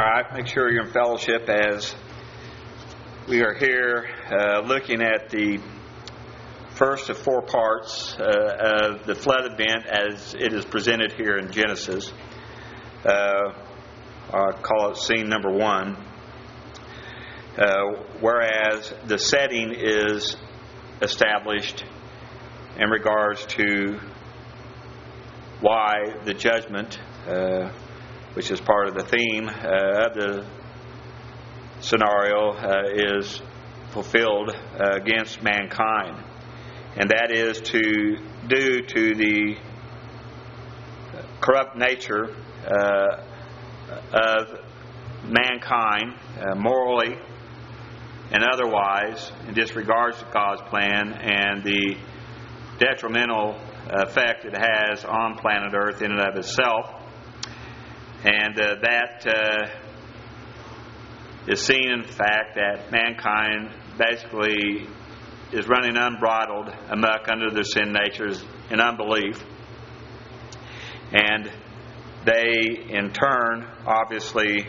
right, make sure you're in fellowship as we are here looking at the first of four parts of the flood event as it is presented here in Genesis. I'll call it scene number 1. Whereas the setting is established in regards to why the judgment, which is part of the theme of the scenario, is fulfilled against mankind. And that is due to the corrupt nature of mankind, morally and otherwise, in disregards to God's plan and the detrimental effect it has on planet Earth in and of itself. And that is seen in the fact that mankind basically is running unbridled amok under their sin natures in unbelief. And they, in turn, obviously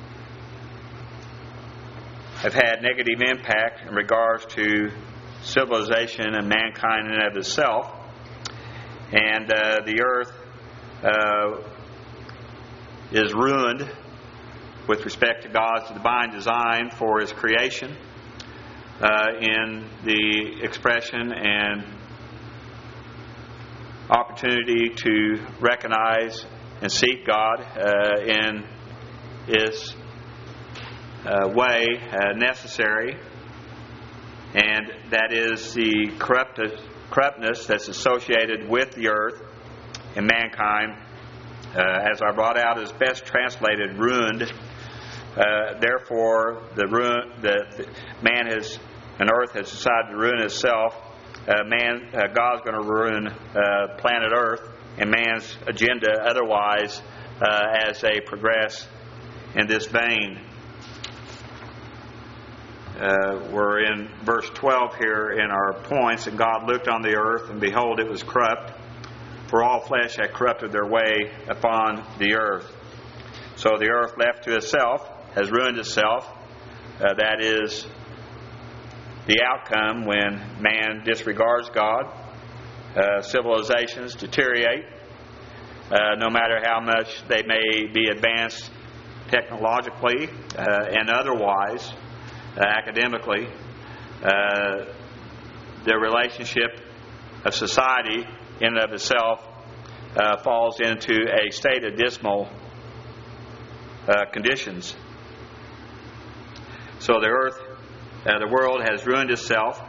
have had negative impact in regards to civilization and mankind in and of itself. And the earth is ruined with respect to God's divine design for His creation in the expression and opportunity to recognize and seek God in His way necessary, and that is the corruptness that's associated with the earth and mankind, as I brought out, is best translated ruined. Therefore, man has, and earth has decided to ruin itself. God's going to ruin planet Earth and man's agenda otherwise as they progress in this vein. We're in verse 12 here in our points. And God looked on the earth, and behold, it was corrupt, for all flesh had corrupted their way upon the earth. So the earth left to itself has ruined itself. That is the outcome when man disregards God. Civilizations deteriorate, no matter how much they may be advanced technologically and otherwise, academically. The relationship of society in and of itself falls into a state of dismal conditions. So the world has ruined itself.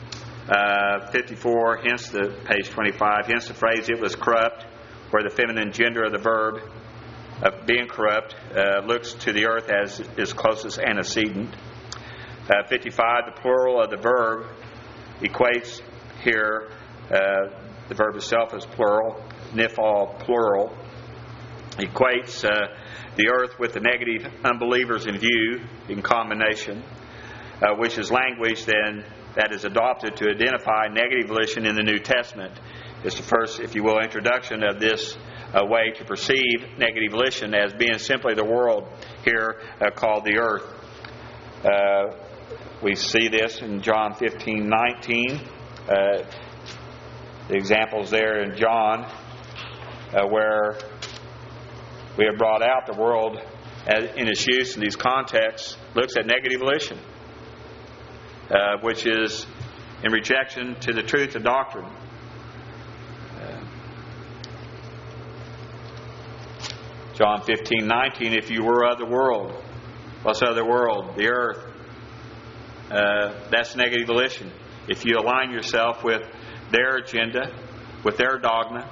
54, hence the page 25, hence the phrase "it was corrupt," where the feminine gender of the verb of being corrupt looks to the earth as its closest antecedent. 55, the plural of the verb equates here, the verb itself is plural, niphal plural, equates the earth with the negative unbelievers in view in combination, which is language then that is adopted to identify negative volition in the New Testament. It's the first, if you will, introduction of this way to perceive negative volition as being simply the world here called the earth. We see this in John 15:19. The examples there in John where we have brought out the world in its use in these contexts looks at negative volition, which is in rejection to the truth of doctrine. John 15:19, if you were of the world, what's of the world? The earth. That's negative volition. If you align yourself with their agenda, with their dogma,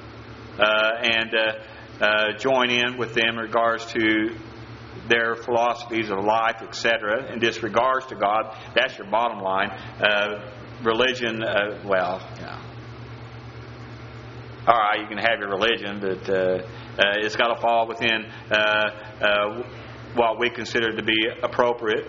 and join in with them in regards to their philosophies of life, etc., in disregards to God, that's your bottom line. Religion, all right, you can have your religion, but it's got to fall within what we consider to be appropriate,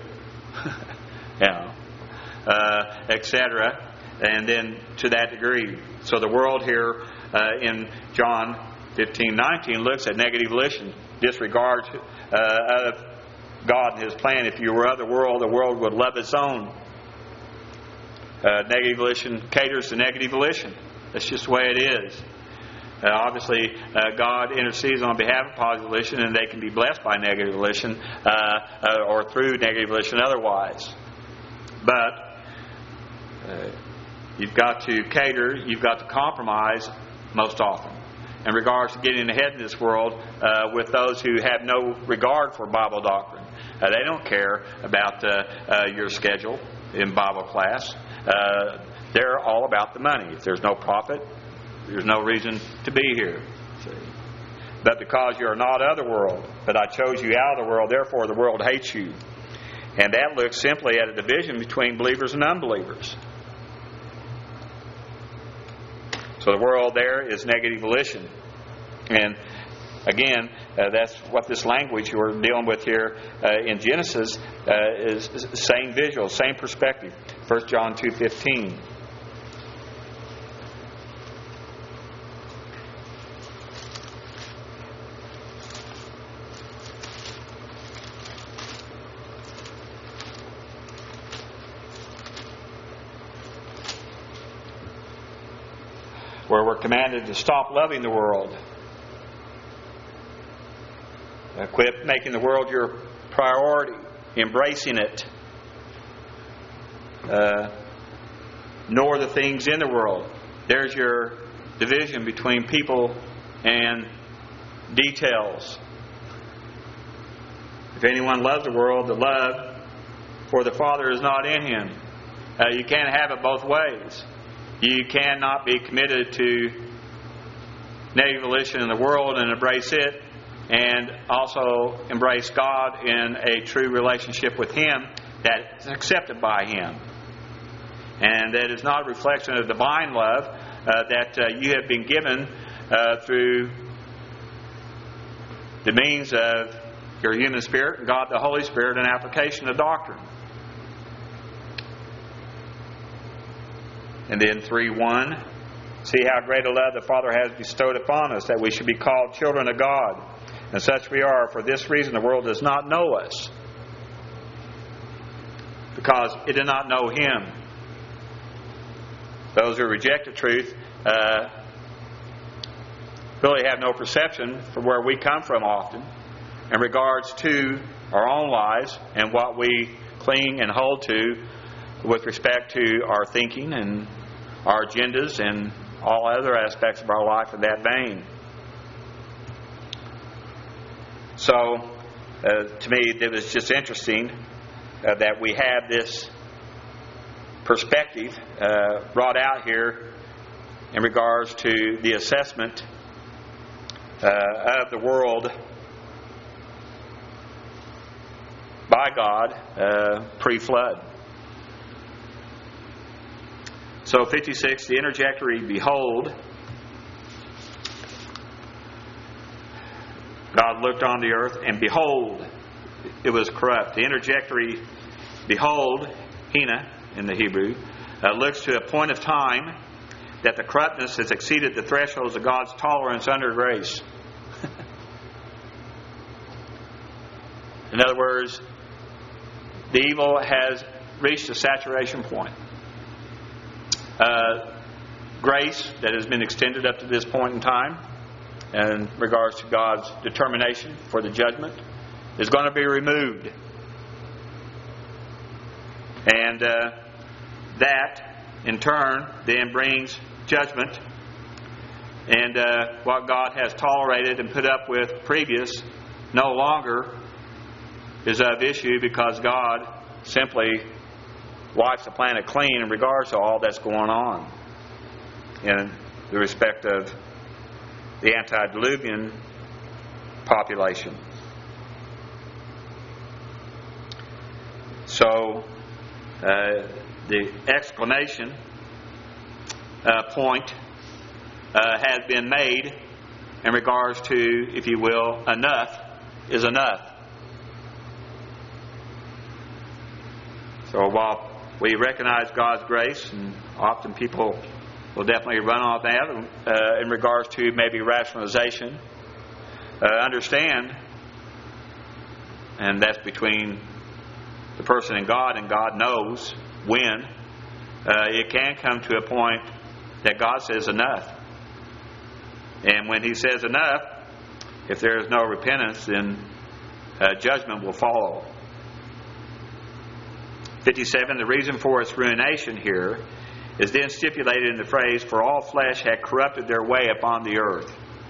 etc., and then to that degree. So the world here in John 15:19 looks at negative volition, disregards of God and His plan. If you were of the world would love its own. Negative volition caters to negative volition. That's just the way it is. Obviously, God intercedes on behalf of positive volition, and they can be blessed by negative volition or through negative volition otherwise. But you've got to cater, you've got to compromise most often in regards to getting ahead in this world with those who have no regard for Bible doctrine. They don't care about your schedule in Bible class. They're all about the money. If there's no profit, there's no reason to be here. See? But because you are not of the world, but I chose you out of the world, therefore the world hates you. And that looks simply at a division between believers and unbelievers. So the world there is negative volition. And again, that's what this language we're dealing with here in Genesis is same visual, same perspective. 1 John 2:15. Where we're commanded to stop loving the world. Quit making the world your priority, embracing it. Nor the things in the world. There's your division between people and details. If anyone loves the world, the love for the Father is not in him. You can't have it both ways. You cannot be committed to negative volition in the world and embrace it, and also embrace God in a true relationship with Him that is accepted by Him. And that is not a reflection of divine love that you have been given through the means of your human spirit and God the Holy Spirit and application of doctrine. And then 3:1, see how great a love the Father has bestowed upon us, that we should be called children of God. And such we are. For this reason the world does not know us, because it did not know Him. Those who reject the truth really have no perception for where we come from often in regards to our own lives and what we cling and hold to with respect to our thinking and our agendas and all other aspects of our life in that vein. So, to me, it was just interesting that we have this perspective brought out here in regards to the assessment of the world by God pre-flood. So 56, the interjectory, behold. God looked on the earth, and behold, it was corrupt. The interjectory, behold, hina in the Hebrew, looks to a point of time that the corruptness has exceeded the thresholds of God's tolerance under grace. In other words, the evil has reached a saturation point. Grace that has been extended up to this point in time in regards to God's determination for the judgment is going to be removed. And that in turn then brings judgment. And what God has tolerated and put up with previous no longer is of issue, because God simply wipes the planet clean in regards to all that's going on in the respect of the antediluvian population. So the exclamation point has been made in regards to, if you will, enough is enough. So while we recognize God's grace, and often people will definitely run off that in regards to maybe rationalization, understand and that's between the person and God knows when, it can come to a point that God says enough. And when He says enough, if there is no repentance, then judgment will follow. 57, the reason for its ruination here is then stipulated in the phrase, for all flesh had corrupted their way upon the earth.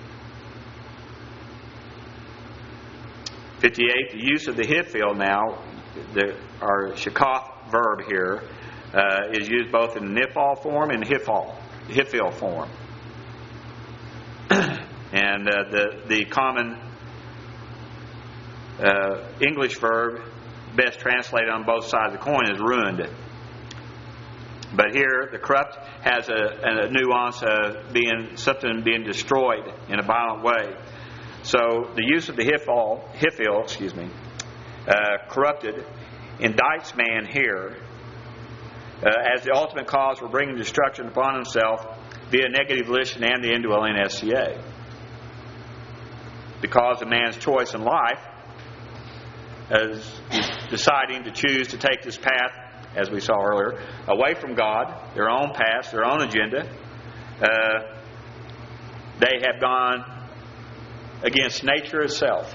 58, the use of the Hiphil now, our Shakath verb here, is used both in Niphal form and Hiphil form. And the common English verb best translated on both sides of the coin is ruined. But here the corrupt has a nuance of something being destroyed in a violent way. So the use of the Hiphil, corrupted, indicts man here as the ultimate cause for bringing destruction upon himself via negative volition and the indwelling SCA. Because of man's choice in life, as deciding to choose to take this path, as we saw earlier, away from God, their own path, their own agenda, they have gone against nature itself.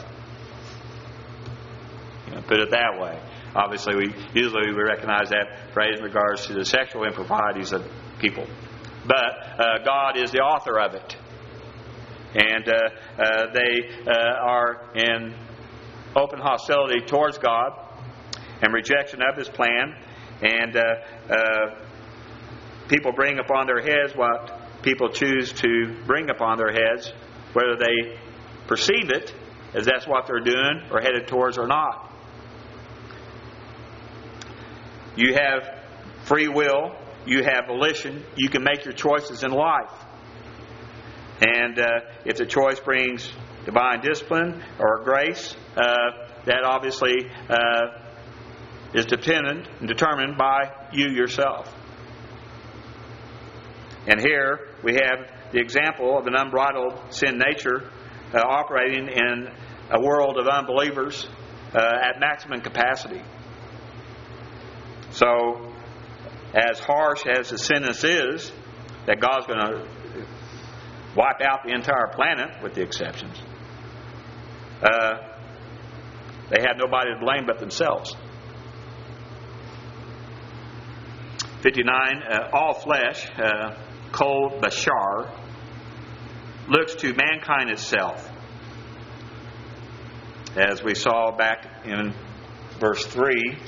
Put it that way. Obviously, we recognize that phrase in regards to the sexual improprieties of people. But God is the author of it. And they are in open hostility towards God and rejection of His plan. And people bring upon their heads what people choose to bring upon their heads, whether they perceive it as that's what they're doing or headed towards or not. You have free will, you have volition, you can make your choices in life. And if the choice brings divine discipline or grace, that obviously is dependent and determined by you yourself. And here we have the example of an unbridled sin nature operating in a world of unbelievers at maximum capacity. So, as harsh as the sentence is, that God's going to wipe out the entire planet, with the exceptions, they have nobody to blame but themselves. 59, all flesh, Kol Bashar, looks to mankind itself. As we saw back in verse 3,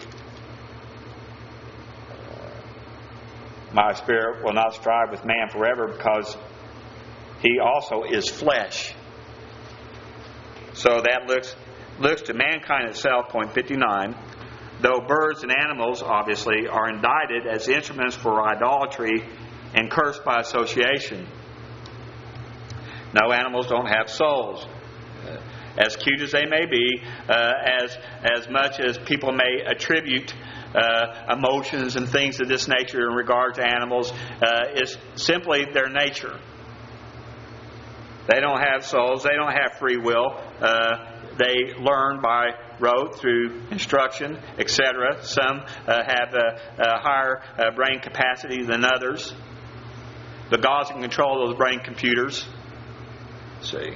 my spirit will not strive with man forever because he also is flesh. So that looks to mankind itself, point 59, though birds and animals obviously are indicted as instruments for idolatry and cursed by association. No, animals don't have souls. As cute as they may be, as much as people may attribute emotions and things of this nature in regard to animals, is simply their nature. They don't have souls. They don't have free will. They learn by rote through instruction, etc. Some have a higher brain capacity than others. But God's in control of those brain computers. See.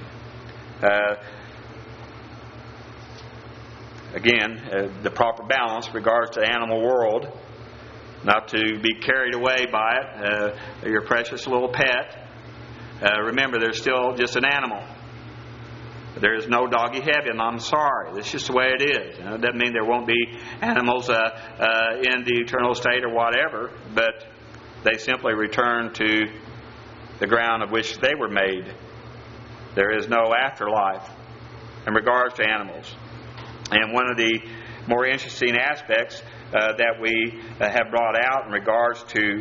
Again, the proper balance in regards to the animal world, not to be carried away by it. Your precious little pet. Remember, they're still just an animal. There is no doggy heaven. I'm sorry. That's just the way it is. It doesn't mean there won't be animals in the eternal state or whatever, but they simply return to the ground of which they were made. There is no afterlife in regards to animals. And one of the more interesting aspects that we have brought out in regards to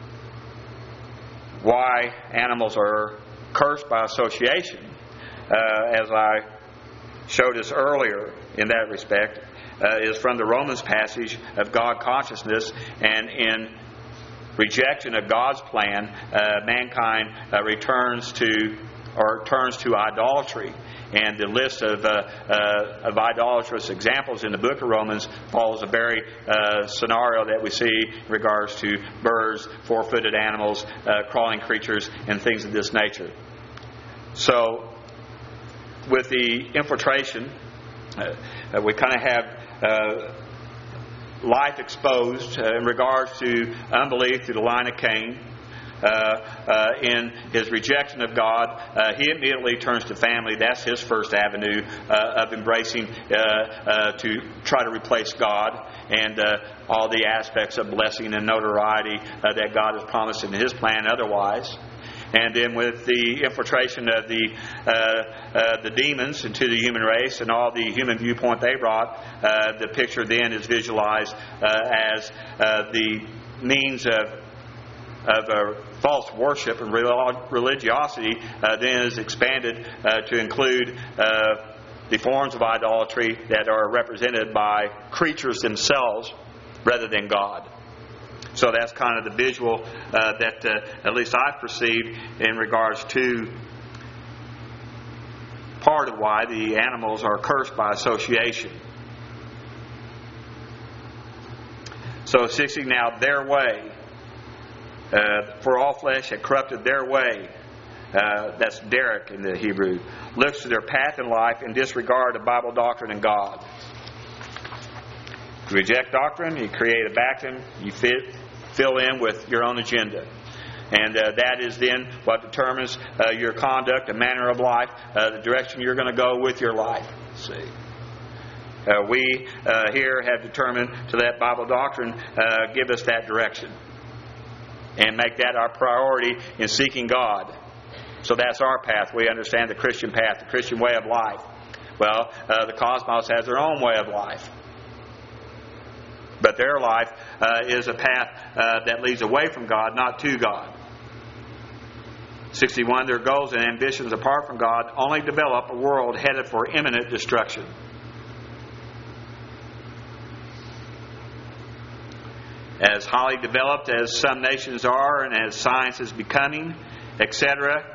why animals are cursed by association, as I showed us earlier in that respect, is from the Romans passage of God consciousness. And in rejection of God's plan, mankind returns to or turns to idolatry. And the list of idolatrous examples in the book of Romans follows the very scenario that we see in regards to birds, four-footed animals, crawling creatures, and things of this nature. So, with the infiltration, we kind of have life exposed in regards to unbelief through the line of Cain. In his rejection of God, he immediately turns to family. That's his first avenue of embracing to try to replace God and all the aspects of blessing and notoriety that God has promised in His plan otherwise. And then with the infiltration of the demons into the human race and all the human viewpoint they brought, the picture then is visualized as the means of false worship and religiosity then is expanded to include the forms of idolatry that are represented by creatures themselves rather than God. So that's kind of the visual that at least I've perceived in regards to part of why the animals are cursed by association. So 60, now their way. For all flesh had corrupted their way. That's Derek in the Hebrew. Looks to their path in life and disregard of Bible doctrine and God. You reject doctrine, you create a vacuum, you fill in with your own agenda. And that is then what determines your conduct, the manner of life, the direction you're going to go with your life. See. We here have determined to let Bible doctrine give us that direction. And make that our priority in seeking God. So that's our path. We understand the Christian path, the Christian way of life. Well, the cosmos has their own way of life. But their life is a path that leads away from God, not to God. 61, their goals and ambitions apart from God only develop a world headed for imminent destruction. As highly developed as some nations are and as science is becoming, etc.,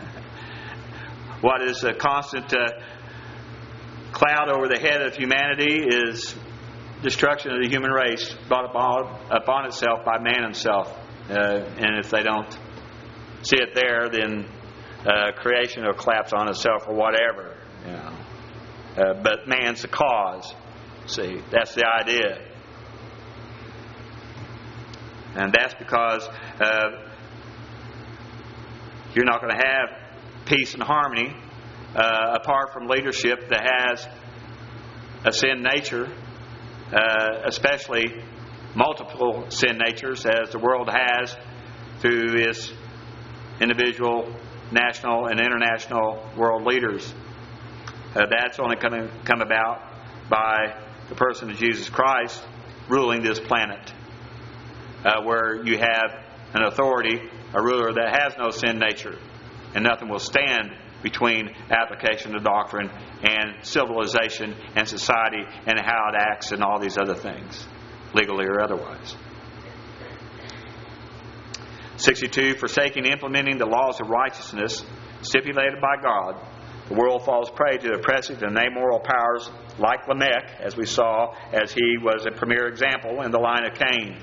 what is a constant cloud over the head of humanity is destruction of the human race brought upon itself by man himself. And if they don't see it there, then creation will collapse on itself or whatever. You know. But man's the cause. See, that's the idea. And that's because you're not going to have peace and harmony apart from leadership that has a sin nature, especially multiple sin natures as the world has through its individual, national, and international world leaders. That's only going to come about by the person of Jesus Christ ruling this planet. Where you have an authority, a ruler that has no sin nature, and nothing will stand between application of doctrine and civilization and society and how it acts and all these other things, legally or otherwise. 62, forsaking implementing the laws of righteousness stipulated by God, the world falls prey to oppressive and amoral powers like Lamech, as we saw, as he was a premier example in the line of Cain.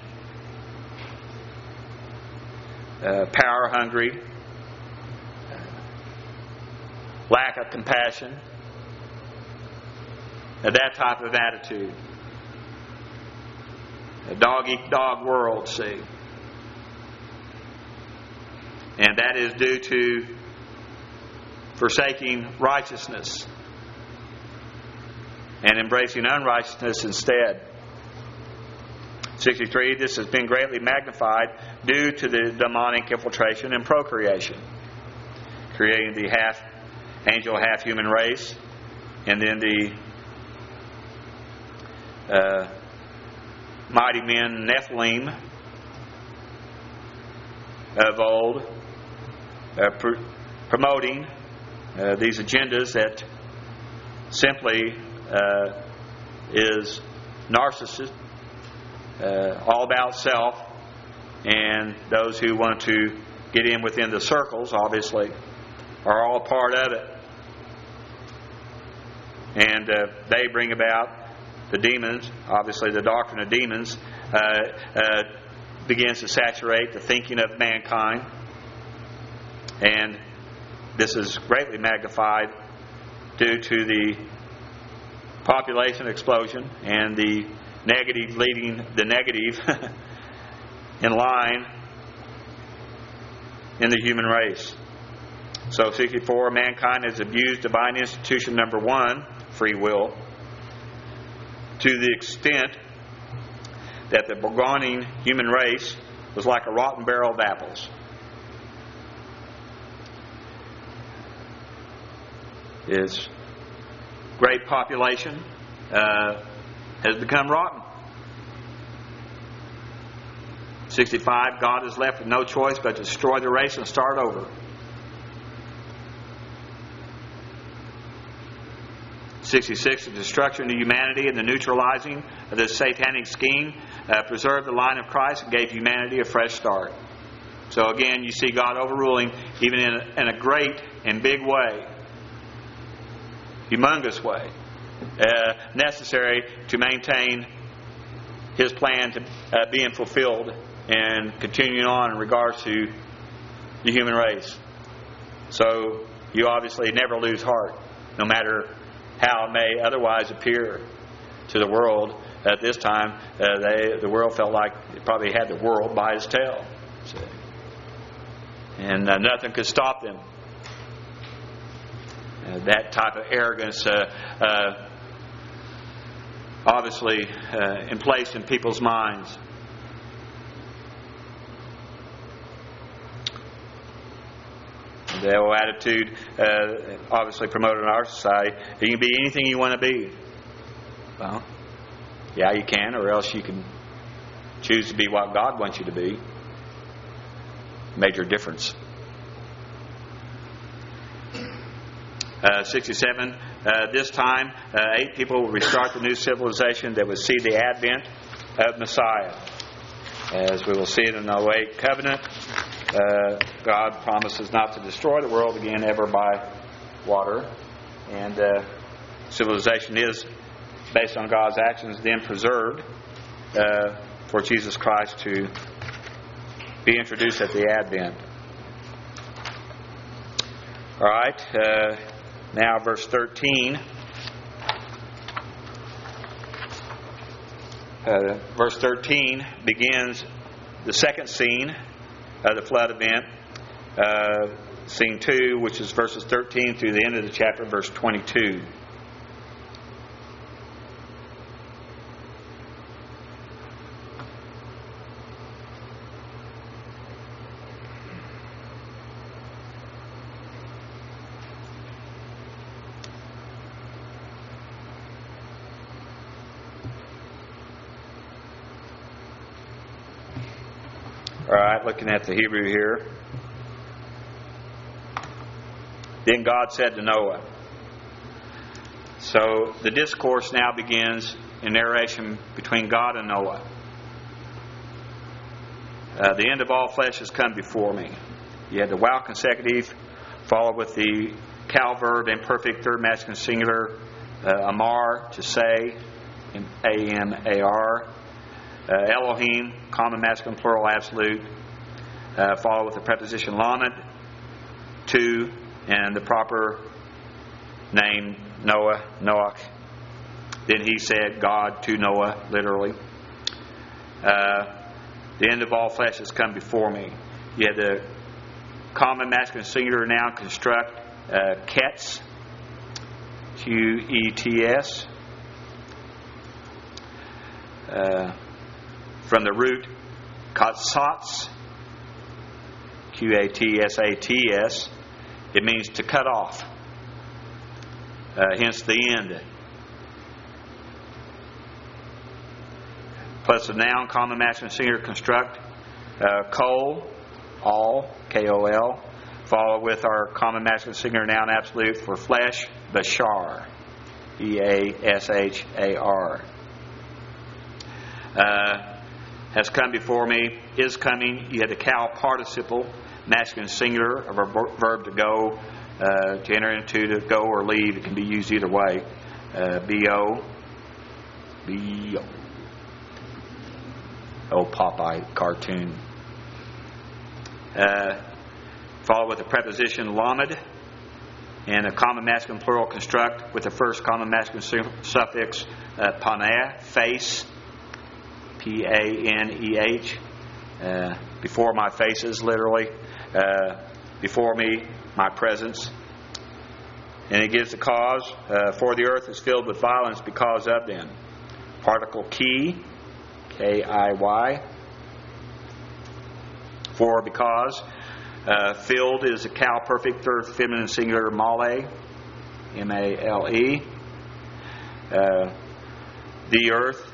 Power hungry, lack of compassion, that type of attitude. A dog-eat-dog world, see. And that is due to forsaking righteousness and embracing unrighteousness instead. 63, this has been greatly magnified due to the demonic infiltration and procreation, creating the half angel, half human race, and then the mighty men Nephilim of old, promoting these agendas that simply is narcissist, all about self, and those who want to get in within the circles, obviously, are all part of it. And they bring about the demons. Obviously, the doctrine of demons begins to saturate the thinking of mankind. And this is greatly magnified due to the population explosion and the negative leading the negative in line in the human race. So 64, mankind has abused divine institution number 1, free will, to the extent that the begoning human race was like a rotten barrel of apples. Its great population has become rotten. 65, God is left with no choice but to destroy the race and start over. 66, the destruction of humanity and the neutralizing of this satanic scheme preserved the line of Christ and gave humanity a fresh start. So again, you see God overruling even in a great and big way, humongous way, necessary to maintain His plan to being fulfilled and continuing on in regards to the human race. So you obviously never lose heart, no matter how it may otherwise appear to the world. At this time, the world felt like it probably had the world by its tail. See? And nothing could stop them. That type of arrogance obviously emplaced in people's minds. The old attitude obviously promoted in our society: you can be anything you want to be. Well, yeah, you can, or else you can choose to be what God wants you to be. Major difference. 67, this time 8 people will restart the new civilization that would see the advent of Messiah. As we will see it in the 08 covenant, God promises not to destroy the world again ever by water. And civilization is, based on God's actions, then preserved for Jesus Christ to be introduced at the advent. All right. Now, verse 13. Verse 13 begins the second scene of the flood event. Scene 2, which is verses 13 through the end of the chapter, verse 22. All right, looking at the Hebrew here. Then God said to Noah. So the discourse now begins in narration between God and Noah. The end of all flesh has come before me. You had the wow consecutive, followed with the cal verb imperfect, third masculine singular, amar, to say, A-M-A-R. Elohim, common masculine plural absolute, followed with the preposition lamed, to, and the proper name Noah, Noach. Then he said, God to Noah, literally. The end of all flesh has come before me. You had the common masculine singular noun construct, Qets, Q-E-T-S. From the root katsats, Q-A-T-S-A-T-S, it means to cut off. Hence the end. Plus the noun, common masculine singular construct, kol, all, K-O-L, followed with our common masculine singular noun absolute for flesh, bashar, B-A-S-H-A-R. Has come before me, is coming. You had the cal participle, masculine singular of a verb to go, To enter into, to go or leave. It can be used either way. B-O. B-O. Old Popeye cartoon. Followed with the preposition lamed, and a common masculine plural construct with the first common masculine suffix paneh, face, P-A-N-E-H, before my faces, literally, before me, my presence. And it gives the cause, for the earth is filled with violence because of them. Particle key, K-I-Y, for because. Filled is a cow perfect third feminine singular male, M-A-L-E. The earth,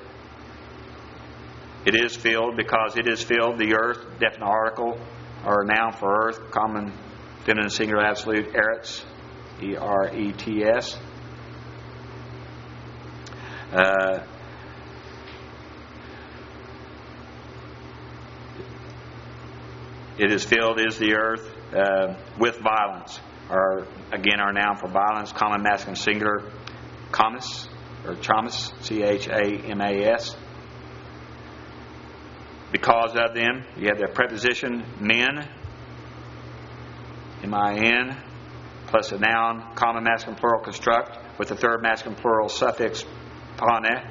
it is filled because it is filled. The earth, definite article or noun for earth, common feminine singular absolute, eretz, E-R-E-T-S. It is filled is the earth with violence. Or again, our noun for violence, common masculine singular, chamas or chamas, C-H-A-M-A-S. Because of them, you have the preposition men, M-I-N, plus a noun, common masculine plural construct with the third masculine plural suffix paneh.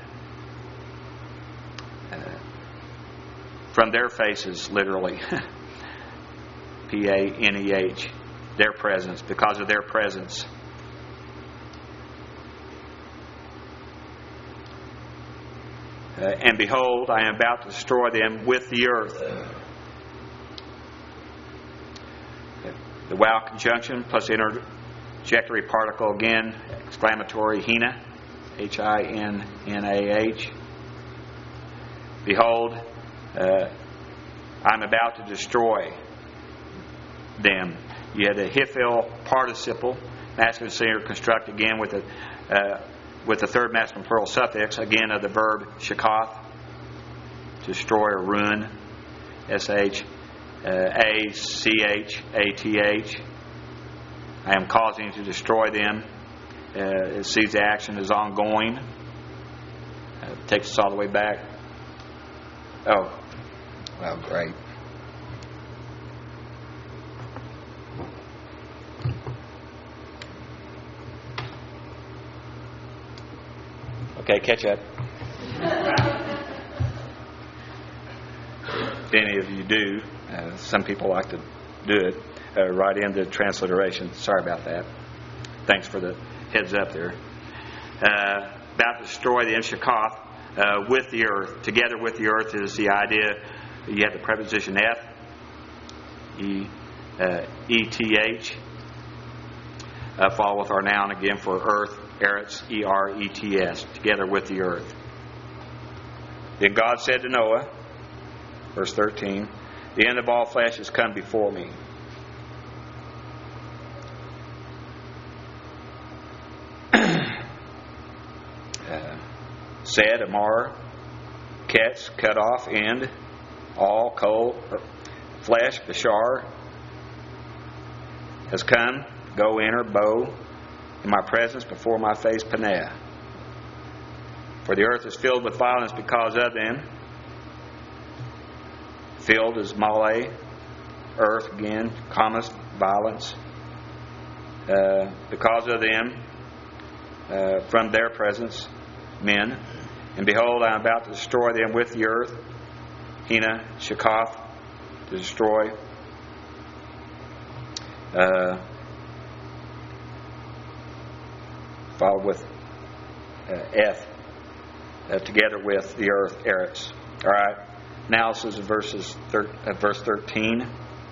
From their faces, literally. P-A-N-E-H, their presence, because of their presence. And behold, I am about to destroy them with the earth. The wow conjunction plus interjectory particle again, exclamatory hina, H-I-N-N-A-H. Behold, I'm about to destroy them. You had the hifil participle, masculine singular construct again with the third masculine plural suffix again of the verb shakath, destroy or ruin, S-H-A-C-H-A-T-H. I am causing to destroy them. It sees the action is ongoing. Takes us all the way back. Oh, well, great. Okay, catch up. If any of you do, some people like to do it, right into transliteration. Sorry about that. Thanks for the heads up there. About to destroy the Shakath with the earth. Together with the earth is the idea. You have the preposition F, E-T-H. Follow with our noun again for earth. Eretz, E-R-E-T-S, together with the earth. Then God said to Noah, verse 13, the end of all flesh has come before me. Said, Amar, Ketz, cut off, end, all, Kol, flesh, Bashar, has come, go, enter, Bo, in my presence, before my face, Paneh. For the earth is filled with violence because of them. Filled is Malay, earth again, commas, violence. Because of them, from their presence, men. And behold, I am about to destroy them with the earth. Hina, Shakath, to destroy. Followed with F, together with the earth, Eretz. All right. Analysis of verse 13.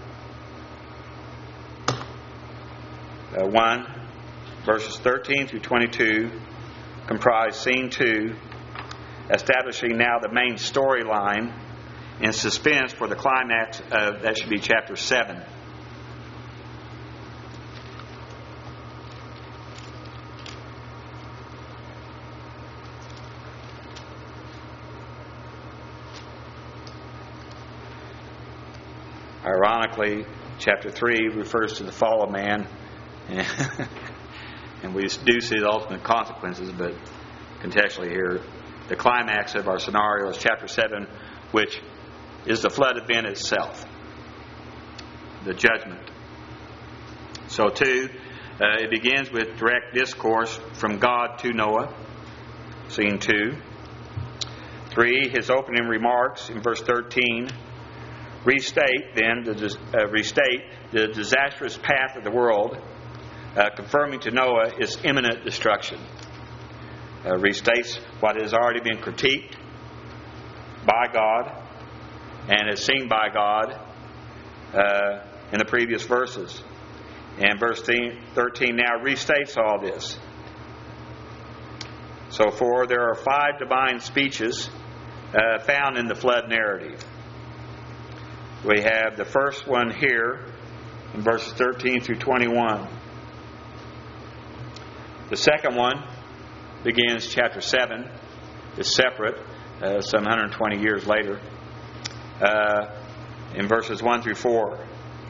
1, verses 13 through 22 comprise scene 2, establishing now the main storyline in suspense for the climax of, that should be chapter 7. Ironically, chapter 3 refers to the fall of man. And we do see the ultimate consequences, but contextually here, the climax of our scenario is chapter 7, which is the flood event itself, the judgment. So 2, it begins with direct discourse from God to Noah, scene 2. 3, his opening remarks in verse 13 restate the disastrous path of the world, confirming to Noah its imminent destruction. Restates what has already been critiqued by God and is seen by God in the previous verses. And verse 13 now restates all this. So 4, there are 5 divine speeches found in the flood narrative. We have the first one here in verses 13 through 21. The second one begins chapter 7. It's separate, some 120 years later, in verses 1 through 4.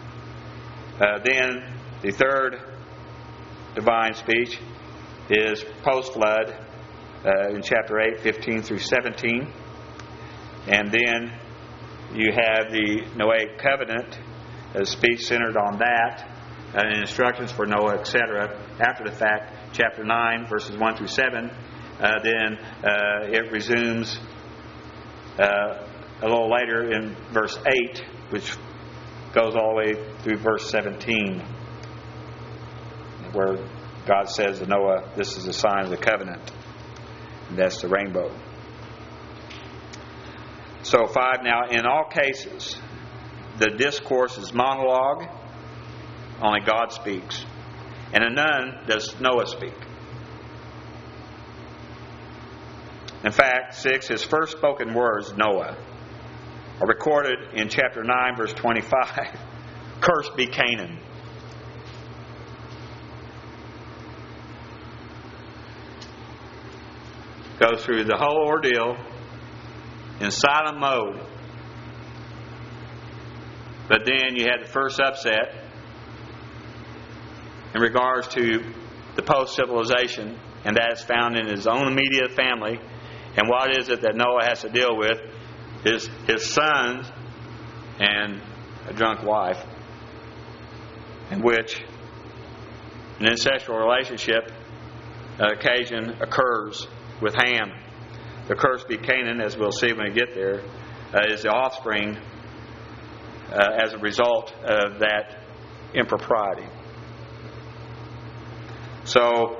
Then the third divine speech is post-flood in chapter 8, 15 through 17. And then you have the Noahic covenant, a speech centered on that, and instructions for Noah, etc. After the fact, chapter 9, verses 1 through 7. Then it resumes a little later in verse 8, which goes all the way through verse 17, where God says to Noah, this is a sign of the covenant. And that's the rainbow. So 5, now in all cases, the discourse is monologue, only God speaks. And in none does Noah speak. In fact, 6, his first spoken words, Noah, are recorded in chapter 9, verse 25. Cursed be Canaan. Goes through the whole ordeal in silent mode. But then you had the first upset in regards to the post-civilization, and that is found in his own immediate family. And what is it that Noah has to deal with? His sons and a drunk wife, in which an incestual relationship occasion occurs with Ham. The curse be Canaan, as we'll see when we get there, is the offspring as a result of that impropriety. So,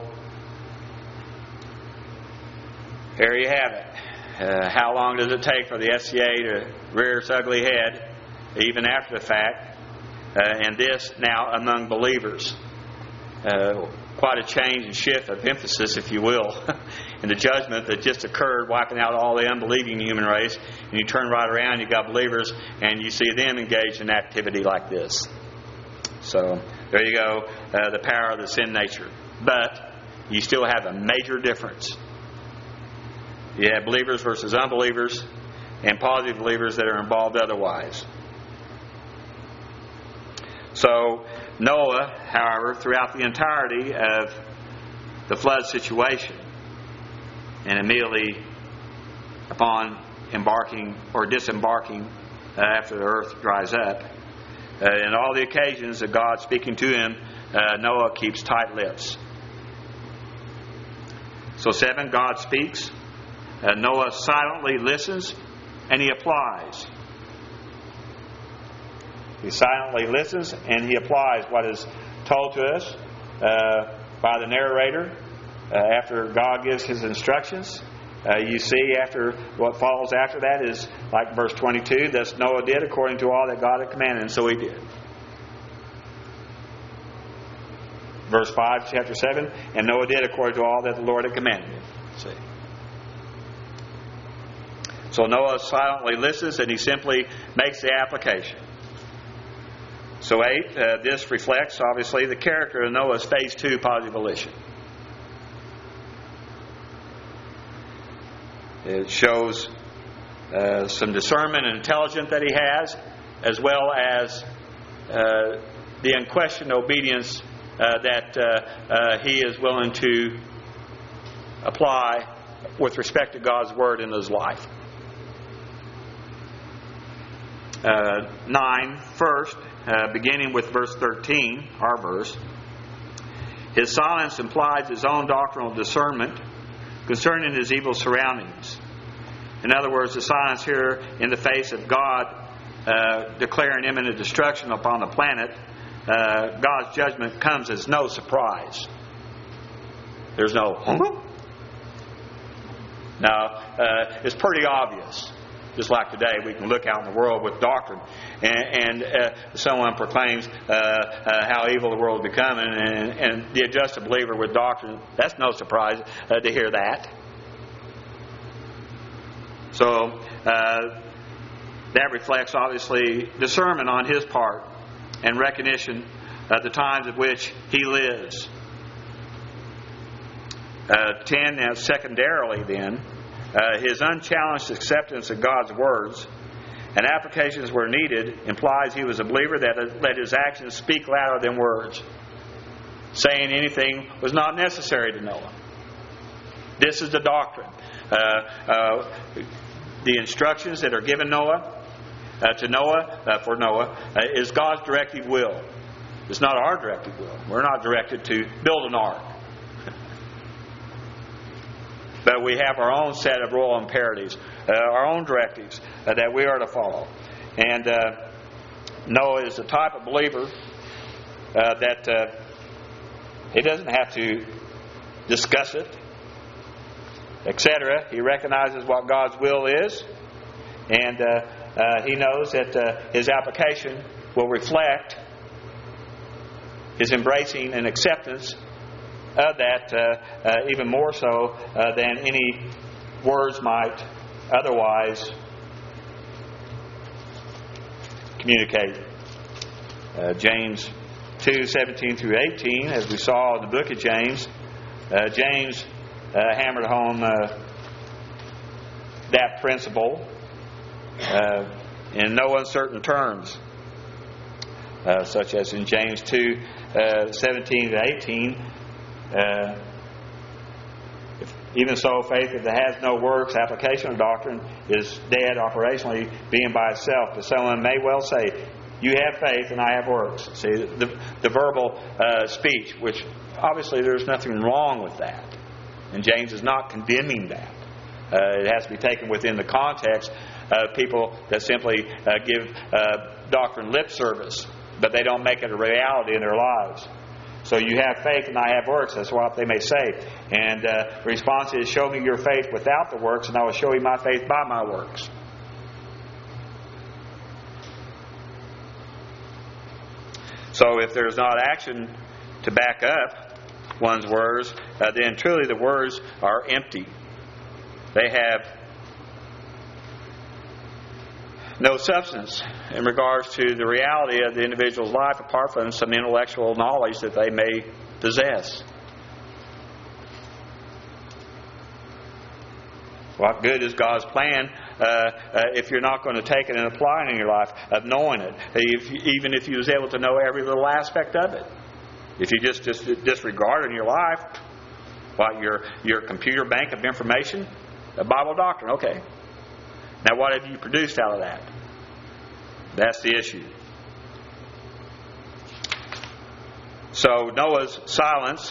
there you have it. How long does it take for the SCA to rear its ugly head, even after the fact? And this now among believers. Quite a change and shift of emphasis, if you will, in the judgment that just occurred, wiping out all the unbelieving human race. And you turn right around, you've got believers, and you see them engaged in activity like this. So, there you go, the power of the sin nature. But, you still have a major difference. You have believers versus unbelievers, and positive believers that are involved otherwise. So, Noah, however, throughout the entirety of the flood situation, and immediately upon embarking or disembarking after the earth dries up, in all the occasions of God speaking to him, Noah keeps tight lips. So 7, God speaks. Noah silently listens, and he applies. He silently listens and he applies what is told to us by the narrator after God gives his instructions. You see after what follows after that is like verse 22, thus Noah did according to all that God had commanded, and so he did. Verse 5, chapter 7, and Noah did according to all that the Lord had commanded him. See. So Noah silently listens and he simply makes the application. So 8, this reflects, obviously, the character of Noah's phase 2 positive volition. It shows some discernment and intelligence that he has, as well as the unquestioned obedience that he is willing to apply with respect to God's Word in his life. 9, first, beginning with verse 13, our verse. His silence implies his own doctrinal discernment concerning his evil surroundings. In other words, the silence here in the face of God declaring imminent destruction upon the planet, God's judgment comes as no surprise. There's no, Now, it's pretty obvious. Just like today, we can look out in the world with doctrine, and someone proclaims how evil the world is becoming, and the adjusted believer with doctrine, that's no surprise to hear that. So, that reflects, obviously, discernment on his part and recognition of the times at which he lives. 10, now secondarily then, his unchallenged acceptance of God's words and applications where needed implies he was a believer that let his actions speak louder than words. Saying anything was not necessary to Noah. This is the doctrine. The instructions that are given to Noah, for Noah, is God's directive will. It's not our directive will. We're not directed to build an ark. But we have our own set of royal imperatives, our own directives that we are to follow. And Noah is the type of believer that he doesn't have to discuss it, etc. He recognizes what God's will is, and he knows that his application will reflect his embracing and acceptance of that, even more so than any words might otherwise communicate. James 2:17 through 18, as we saw in the book of James, James hammered home that principle in no uncertain terms, such as in James 2:17 to 18. Even so, faith, if it has no works, application of doctrine is dead operationally, being by itself. But someone may well say, you have faith and I have works. See, the verbal speech, which obviously there's nothing wrong with that. And James is not condemning that. It has to be taken within the context of people that simply give doctrine lip service, but they don't make it a reality in their lives. So you have faith and I have works. That's what they may say. And the response is, show me your faith without the works, and I will show you my faith by my works. So if there's not action to back up one's words, then truly the words are empty. They have no substance in regards to the reality of the individual's life, apart from some intellectual knowledge that they may possess. What good is God's plan if you're not going to take it and apply it in your life, of knowing it, even if you was able to know every little aspect of it? If you just disregard it in your life, your computer bank of information, a Bible doctrine, okay. Now, what have you produced out of that? That's the issue. So Noah's silence,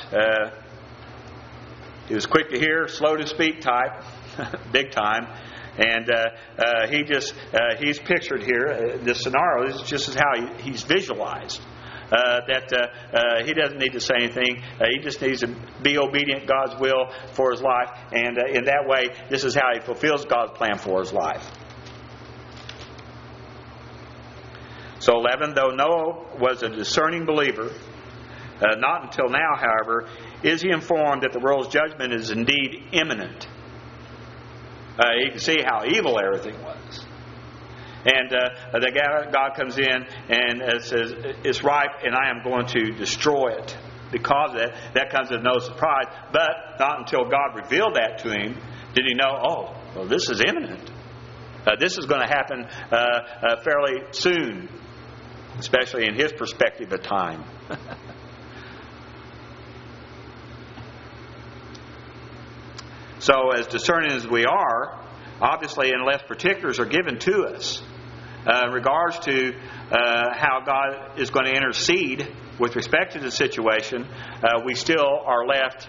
he was quick to hear, slow to speak type, big time, and he's pictured here. This scenario is just how he's visualized. That he doesn't need to say anything. He just needs to be obedient to God's will for his life. And in that way, this is how he fulfills God's plan for his life. So 11, though Noah was a discerning believer, not until now, however, is he informed that the world's judgment is indeed imminent. You can see how evil everything was. And God comes in and says, it's ripe and I am going to destroy it. Because of that comes as no surprise. But not until God revealed that to him did he know, this is imminent. This is going to happen fairly soon. Especially in his perspective of time. So as discerning as we are, obviously unless particulars are given to us in regards to how God is going to intercede with respect to the situation, we still are left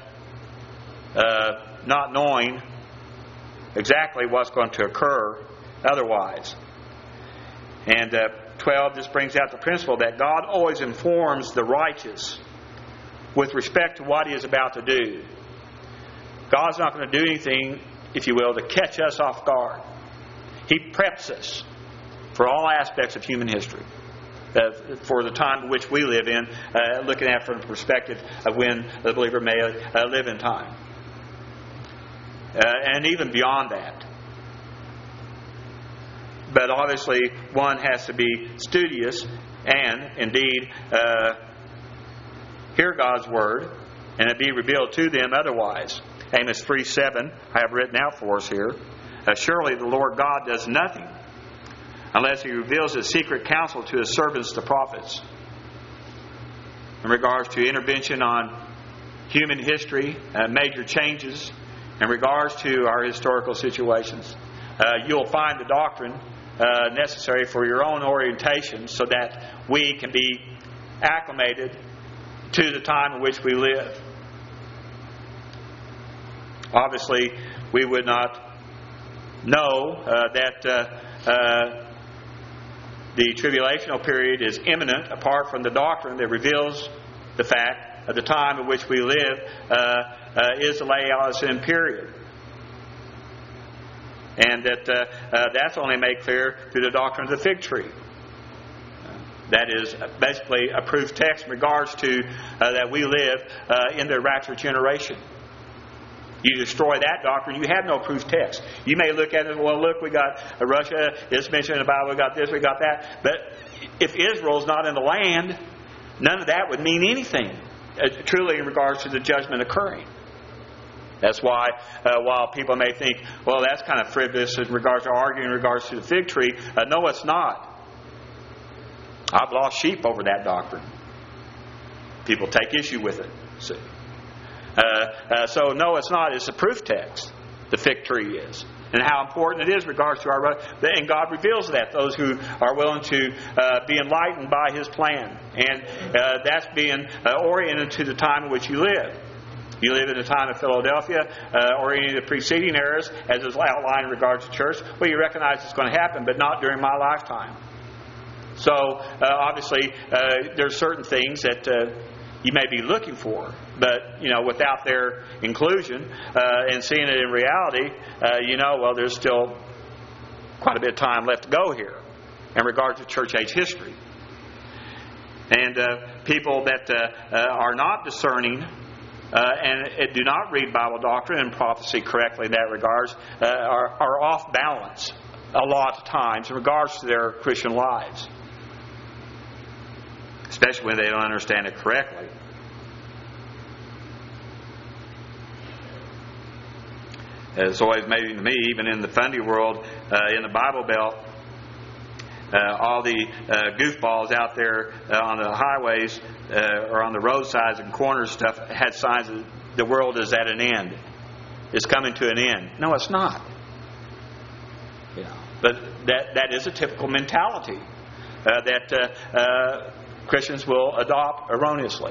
not knowing exactly what's going to occur otherwise. And 12, this brings out the principle that God always informs the righteous with respect to what He is about to do. God's not going to do anything, if you will, to catch us off guard. He preps us for all aspects of human history, for the time in which we live in, looking at it from the perspective of when the believer may live in time. And even beyond that. But obviously, one has to be studious and, indeed, hear God's Word and it be revealed to them otherwise. Amos 3:7, I have written out for us here. Surely the Lord God does nothing unless He reveals His secret counsel to His servants, the prophets. In regards to intervention on human history, major changes, in regards to our historical situations, you'll find the doctrine necessary for your own orientation so that we can be acclimated to the time in which we live. Obviously, we would not know that the tribulational period is imminent apart from the doctrine that reveals the fact of the time in which we live is the Laodicean period. And that's only made clear through the doctrine of the fig tree. That is basically a proof text in regards to that we live in the rapture generation. You destroy that doctrine, you have no proof text. You may look at it, well, look, we got Russia, it's mentioned in the Bible, we got this, we got that. But if Israel's not in the land, none of that would mean anything, truly in regards to the judgment occurring. That's why, while people may think, well, that's kind of frivolous in regards to arguing in regards to the fig tree, no, it's not. I've lost sheep over that doctrine. People take issue with it. See? So no, it's not. It's a proof text. The fig tree is, and how important it is in regards to our. And God reveals that those who are willing to be enlightened by His plan, and that's being oriented to the time in which you live. You live in the time of Philadelphia or any of the preceding eras, as is outlined in regards to church. Well, you recognize it's going to happen, but not during my lifetime. So obviously, there's certain things that you may be looking for, but without their inclusion and seeing it in reality, well, there's still quite a bit of time left to go here in regard to church age history. And people that are not discerning and do not read Bible doctrine and prophecy correctly in that regards are off balance a lot of times in regards to their Christian lives, especially when they don't understand it correctly. It's always amazing to me, even in the fundy world, in the Bible Belt, all the goofballs out there on the highways or on the roadsides and corners stuff had signs that the world is at an end. It's coming to an end. No, it's not. But that is a typical mentality that Christians will adopt erroneously.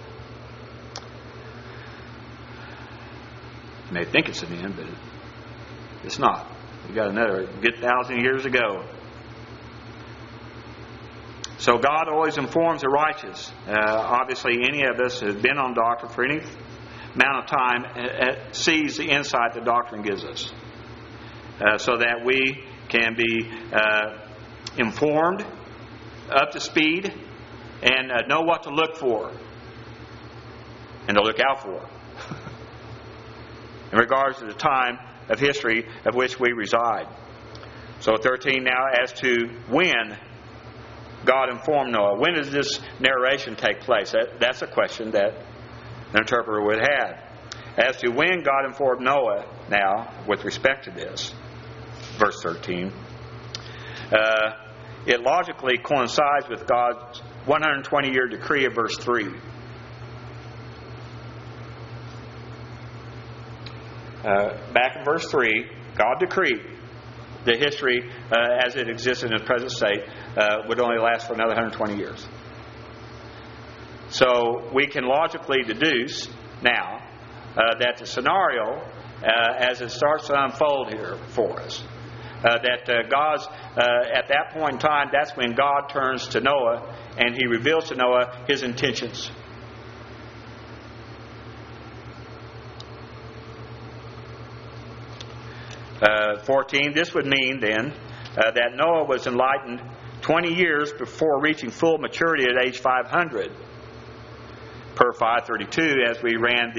You may think it's an end, but it's not. We got another good 1,000 years to go. So God always informs the righteous. Obviously, any of us who have been on doctrine for any amount of time sees the insight the doctrine gives us, so that we can be informed, up to speed, and know what to look for and to look out for in regards to the time of history of which we reside. So 13 now, as to when God informed Noah. When does this narration take place? That's a question that an interpreter would have. As to when God informed Noah now, with respect to this, verse 13, it logically coincides with God's 120-year decree of verse 3. back in verse 3, God decreed the history as it exists in its present state would only last for another 120 years. So we can logically deduce now that the scenario, as it starts to unfold here for us, that God's, at that point in time, that's when God turns to Noah and He reveals to Noah His intentions. Uh, 14, this would mean then that Noah was enlightened 20 years before reaching full maturity at age 500. Per 532, as we ran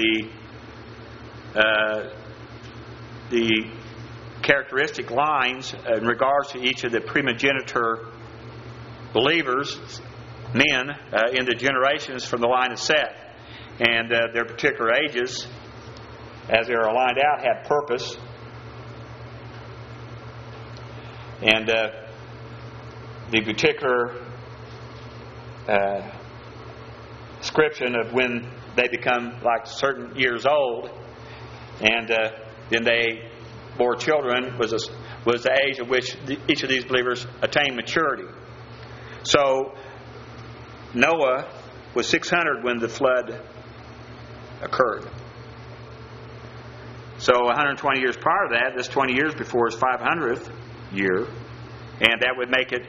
the characteristic lines in regards to each of the primogeniture believers, men in the generations from the line of Seth, and their particular ages, as they are lined out, had purpose. And the particular description of when they become like certain years old, and then they bore children, was the age at which each of these believers attained maturity. So Noah was 600 when the flood occurred. So 120 years prior to that, this 20 years before his 500th year, and that would make it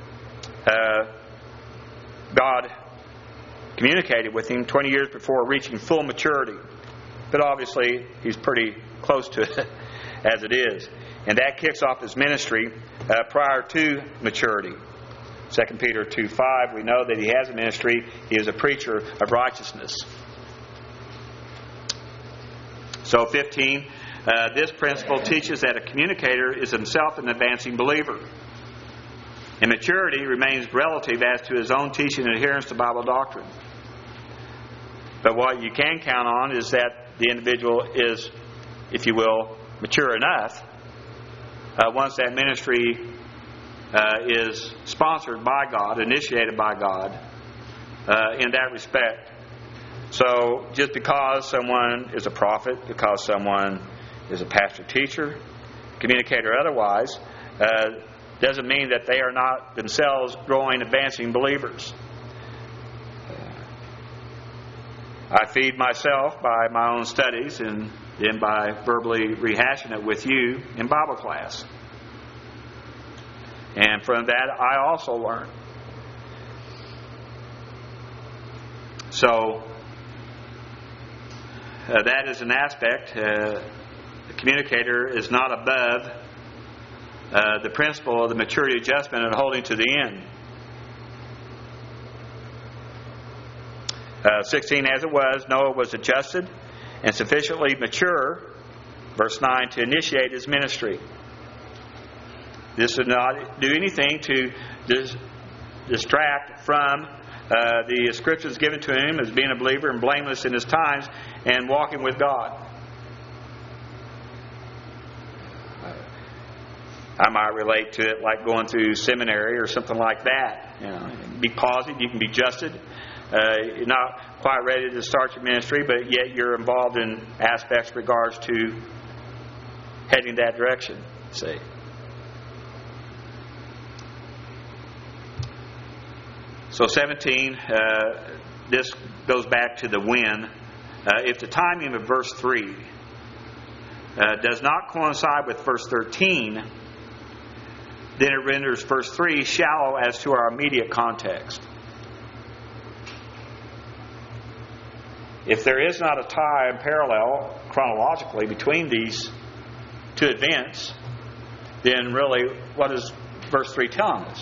God communicated with him 20 years before reaching full maturity. But obviously he's pretty close to it as it is, and that kicks off his ministry prior to maturity. 2 Peter 2:5, we know that he has a ministry. He is a preacher of righteousness. So 15, this principle teaches that a communicator is himself an advancing believer. And maturity remains relative as to his own teaching and adherence to Bible doctrine. But what you can count on is that the individual is, if you will, mature enough once that ministry is sponsored by God, initiated by God in that respect. So just because someone is a prophet, because someone is a pastor, teacher, communicator, otherwise, doesn't mean that they are not themselves growing, advancing believers. I feed myself by my own studies and then by verbally rehashing it with you in Bible class. And from that, I also learn. So that is an aspect. The communicator is not above the principle of the maturity adjustment and holding to the end. 16, as it was, Noah was adjusted and sufficiently mature, verse 9, to initiate his ministry. This did not do anything to distract from the descriptions given to him as being a believer and blameless in his times and walking with God. I might relate to it like going through seminary or something like that. You know, be positive, you can be adjusted. You're not quite ready to start your ministry, but yet you're involved in aspects regards to heading that direction. See. So 17, this goes back to the when. If the timing of verse 3 does not coincide with verse 13, then it renders verse 3 shallow as to our immediate context. If there is not a tie and parallel chronologically between these two events, then really what is verse 3 telling us?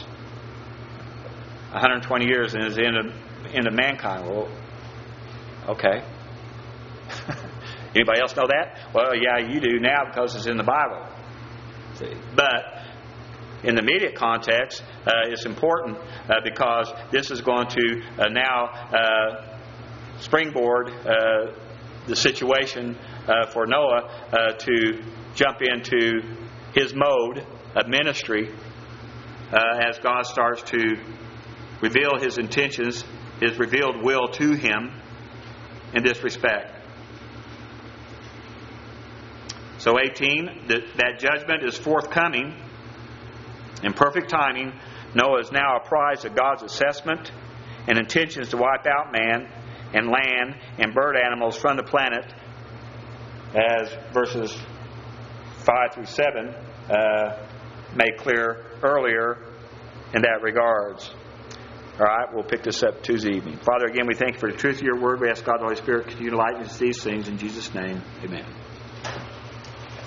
120 years and is the end of mankind. Well, okay. Anybody else know that? Well, yeah, you do now because it's in the Bible. See? But in the immediate context, it's important because this is going to now springboard the situation for Noah to jump into his mode of ministry as God starts to reveal His intentions, His revealed will to him in this respect. So 18, that judgment is forthcoming in perfect timing. Noah is now apprised of God's assessment and intentions to wipe out man and land and bird animals from the planet, as verses 5 through 7 made clear earlier in that regards. All right, we'll pick this up Tuesday evening. Father, again, we thank you for the truth of your word. We ask God the Holy Spirit continue to lighten us these things. In Jesus' name, amen.